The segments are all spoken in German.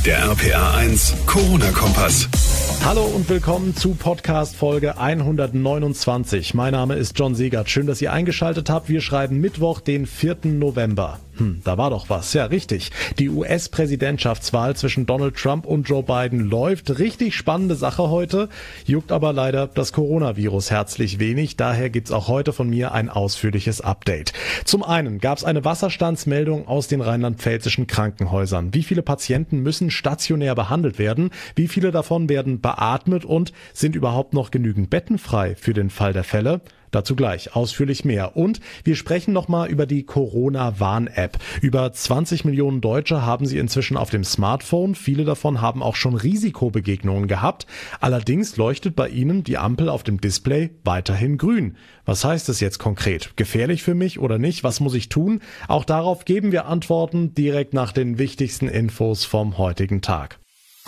Der RPA1 Corona-Kompass. Hallo und willkommen zu Podcast Folge 129. Mein Name ist John Segert. Schön, dass ihr eingeschaltet habt. Wir schreiben Mittwoch, den 4. November. Da war doch was. Ja, richtig. Die US-Präsidentschaftswahl zwischen Donald Trump und Joe Biden läuft. Richtig spannende Sache heute. Juckt aber leider das Coronavirus herzlich wenig. Daher gibt's auch heute von mir ein ausführliches Update. Zum einen gab's eine Wasserstandsmeldung aus den rheinland-pfälzischen Krankenhäusern. Wie viele Patienten müssen stationär behandelt werden? Wie viele davon werden beatmet und sind überhaupt noch genügend Betten frei für den Fall der Fälle? Dazu gleich ausführlich mehr. Und wir sprechen nochmal über die Corona-Warn-App. Über 20 Millionen Deutsche haben sie inzwischen auf dem Smartphone. Viele davon haben auch schon Risikobegegnungen gehabt. Allerdings leuchtet bei ihnen die Ampel auf dem Display weiterhin grün. Was heißt es jetzt konkret? Gefährlich für mich oder nicht? Was muss ich tun? Auch darauf geben wir Antworten direkt nach den wichtigsten Infos vom heutigen Tag.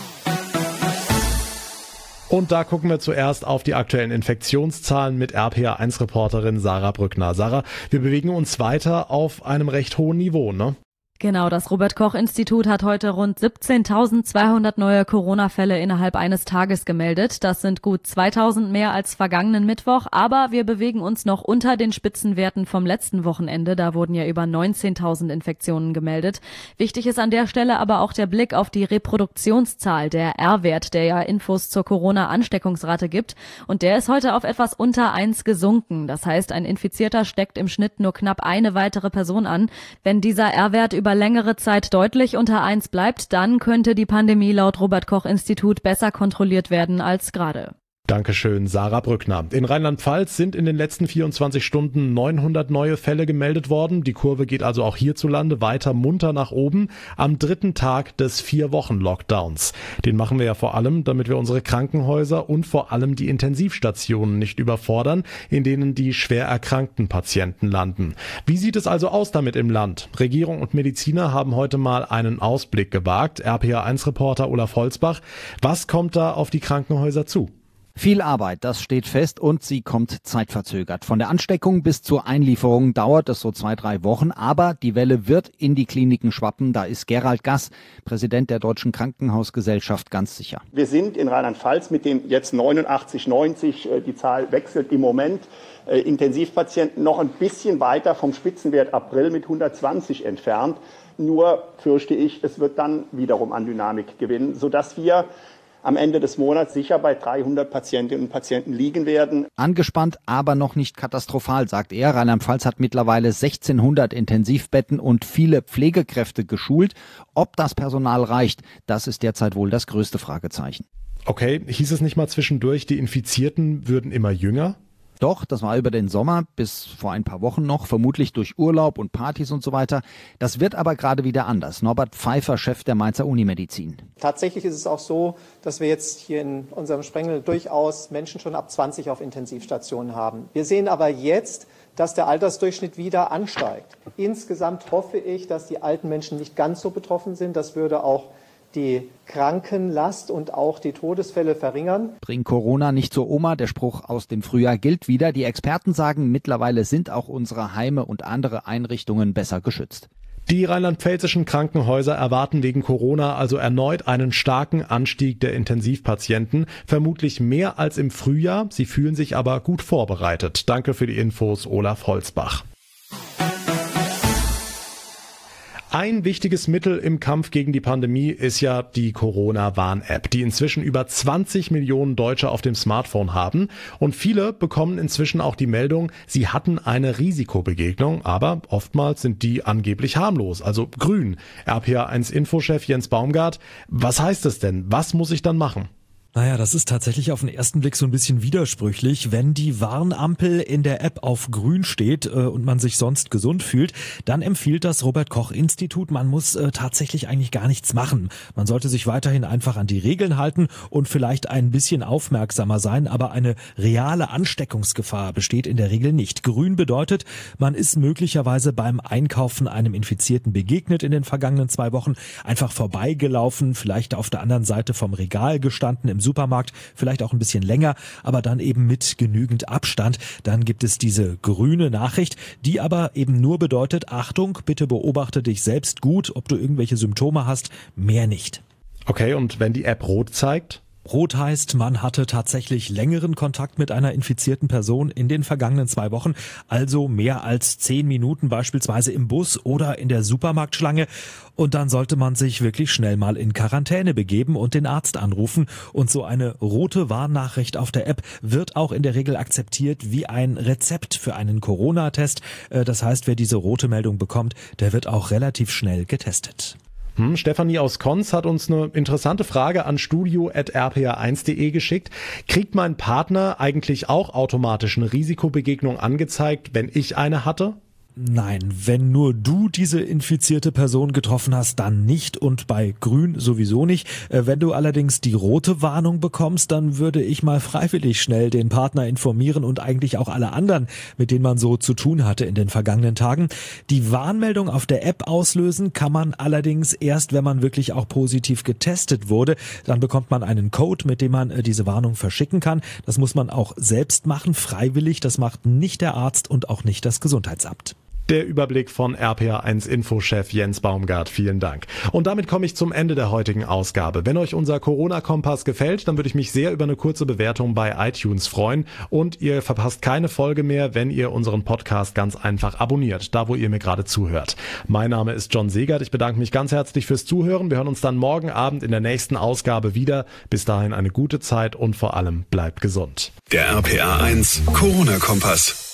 Und da gucken wir zuerst auf die aktuellen Infektionszahlen mit RPA1-Reporterin Sarah Brückner. Sarah, wir bewegen uns weiter auf einem recht hohen Niveau, ne? Genau, das Robert-Koch-Institut hat heute rund 17.200 neue Corona-Fälle innerhalb eines Tages gemeldet. Das sind gut 2.000 mehr als vergangenen Mittwoch, aber wir bewegen uns noch unter den Spitzenwerten vom letzten Wochenende. Da wurden ja über 19.000 Infektionen gemeldet. Wichtig ist an der Stelle aber auch der Blick auf die Reproduktionszahl, der R-Wert, der ja Infos zur Corona-Ansteckungsrate gibt. Und der ist heute auf etwas unter 1 gesunken. Das heißt, ein Infizierter steckt im Schnitt nur knapp eine weitere Person an. Wenn dieser R-Wert über längere Zeit deutlich unter 1 bleibt, dann könnte die Pandemie laut Robert-Koch-Institut besser kontrolliert werden als gerade. Dankeschön, Sarah Brückner. In Rheinland-Pfalz sind in den letzten 24 Stunden 900 neue Fälle gemeldet worden. Die Kurve geht also auch hierzulande weiter munter nach oben am 3. Tag des 4-Wochen-Lockdowns. Den machen wir ja vor allem, damit wir unsere Krankenhäuser und vor allem die Intensivstationen nicht überfordern, in denen die schwer erkrankten Patienten landen. Wie sieht es also aus damit im Land? Regierung und Mediziner haben heute mal einen Ausblick gewagt. RPA1-Reporter Olaf Holzbach. Was kommt da auf die Krankenhäuser zu? Viel Arbeit, das steht fest und sie kommt zeitverzögert. Von der Ansteckung bis zur Einlieferung dauert es so 2-3 Wochen, aber die Welle wird in die Kliniken schwappen. Da ist Gerald Gass, Präsident der Deutschen Krankenhausgesellschaft, ganz sicher. Wir sind in Rheinland-Pfalz mit den jetzt 89, 90, die Zahl wechselt im Moment, Intensivpatienten noch ein bisschen weiter vom Spitzenwert April mit 120 entfernt. Nur fürchte ich, es wird dann wiederum an Dynamik gewinnen, sodass wir am Ende des Monats sicher bei 300 Patientinnen und Patienten liegen werden. Angespannt, aber noch nicht katastrophal, sagt er. Rheinland-Pfalz hat mittlerweile 1600 Intensivbetten und viele Pflegekräfte geschult. Ob das Personal reicht, das ist derzeit wohl das größte Fragezeichen. Okay, hieß es nicht mal zwischendurch, die Infizierten würden immer jünger? Doch, das war über den Sommer bis vor ein paar Wochen noch, vermutlich durch Urlaub und Partys und so weiter. Das wird aber gerade wieder anders. Norbert Pfeiffer, Chef der Mainzer Unimedizin. Tatsächlich ist es auch so, dass wir jetzt hier in unserem Sprengel durchaus Menschen schon ab 20 auf Intensivstationen haben. Wir sehen aber jetzt, dass der Altersdurchschnitt wieder ansteigt. Insgesamt hoffe ich, dass die alten Menschen nicht ganz so betroffen sind. Das würde auch die Krankenlast und auch die Todesfälle verringern. Bring Corona nicht zur Oma, der Spruch aus dem Frühjahr gilt wieder. Die Experten sagen, mittlerweile sind auch unsere Heime und andere Einrichtungen besser geschützt. Die rheinland-pfälzischen Krankenhäuser erwarten wegen Corona also erneut einen starken Anstieg der Intensivpatienten, vermutlich mehr als im Frühjahr. Sie fühlen sich aber gut vorbereitet. Danke für die Infos, Olaf Holzbach. Ein wichtiges Mittel im Kampf gegen die Pandemie ist ja die Corona-Warn-App, die inzwischen über 20 Millionen Deutsche auf dem Smartphone haben. Und viele bekommen inzwischen auch die Meldung, sie hatten eine Risikobegegnung, aber oftmals sind die angeblich harmlos, also grün. RPA1-Infochef Jens Baumgart, was heißt es denn? Was muss ich dann machen? Naja, das ist tatsächlich auf den ersten Blick so ein bisschen widersprüchlich. Wenn die Warnampel in der App auf grün steht und man sich sonst gesund fühlt, dann empfiehlt das Robert-Koch-Institut, man muss tatsächlich eigentlich gar nichts machen. Man sollte sich weiterhin einfach an die Regeln halten und vielleicht ein bisschen aufmerksamer sein, aber eine reale Ansteckungsgefahr besteht in der Regel nicht. Grün bedeutet, man ist möglicherweise beim Einkaufen einem Infizierten begegnet in den vergangenen 2 Wochen, einfach vorbeigelaufen, vielleicht auf der anderen Seite vom Regal gestanden im Supermarkt, vielleicht auch ein bisschen länger, aber dann eben mit genügend Abstand. Dann gibt es diese grüne Nachricht, die aber eben nur bedeutet, Achtung, bitte beobachte dich selbst gut, ob du irgendwelche Symptome hast, mehr nicht. Okay, und wenn die App rot zeigt? Rot heißt, man hatte tatsächlich längeren Kontakt mit einer infizierten Person in den vergangenen 2 Wochen, also mehr als 10 Minuten beispielsweise im Bus oder in der Supermarktschlange. Und dann sollte man sich wirklich schnell mal in Quarantäne begeben und den Arzt anrufen. Und so eine rote Warnnachricht auf der App wird auch in der Regel akzeptiert wie ein Rezept für einen Corona-Test. Das heißt, wer diese rote Meldung bekommt, der wird auch relativ schnell getestet. Stefanie aus Konz hat uns eine interessante Frage an studio@rpa1.de geschickt. Kriegt mein Partner eigentlich auch automatisch eine Risikobegegnung angezeigt, wenn ich eine hatte? Nein, wenn nur du diese infizierte Person getroffen hast, dann nicht und bei Grün sowieso nicht. Wenn du allerdings die rote Warnung bekommst, dann würde ich mal freiwillig schnell den Partner informieren und eigentlich auch alle anderen, mit denen man so zu tun hatte in den vergangenen Tagen. Die Warnmeldung auf der App auslösen kann man allerdings erst, wenn man wirklich auch positiv getestet wurde. Dann bekommt man einen Code, mit dem man diese Warnung verschicken kann. Das muss man auch selbst machen, freiwillig. Das macht nicht der Arzt und auch nicht das Gesundheitsamt. Der Überblick von RPA1-Infochef Jens Baumgart. Vielen Dank. Und damit komme ich zum Ende der heutigen Ausgabe. Wenn euch unser Corona-Kompass gefällt, dann würde ich mich sehr über eine kurze Bewertung bei iTunes freuen. Und ihr verpasst keine Folge mehr, wenn ihr unseren Podcast ganz einfach abonniert, da wo ihr mir gerade zuhört. Mein Name ist John Segert. Ich bedanke mich ganz herzlich fürs Zuhören. Wir hören uns dann morgen Abend in der nächsten Ausgabe wieder. Bis dahin eine gute Zeit und vor allem bleibt gesund. Der RPA1 Corona-Kompass.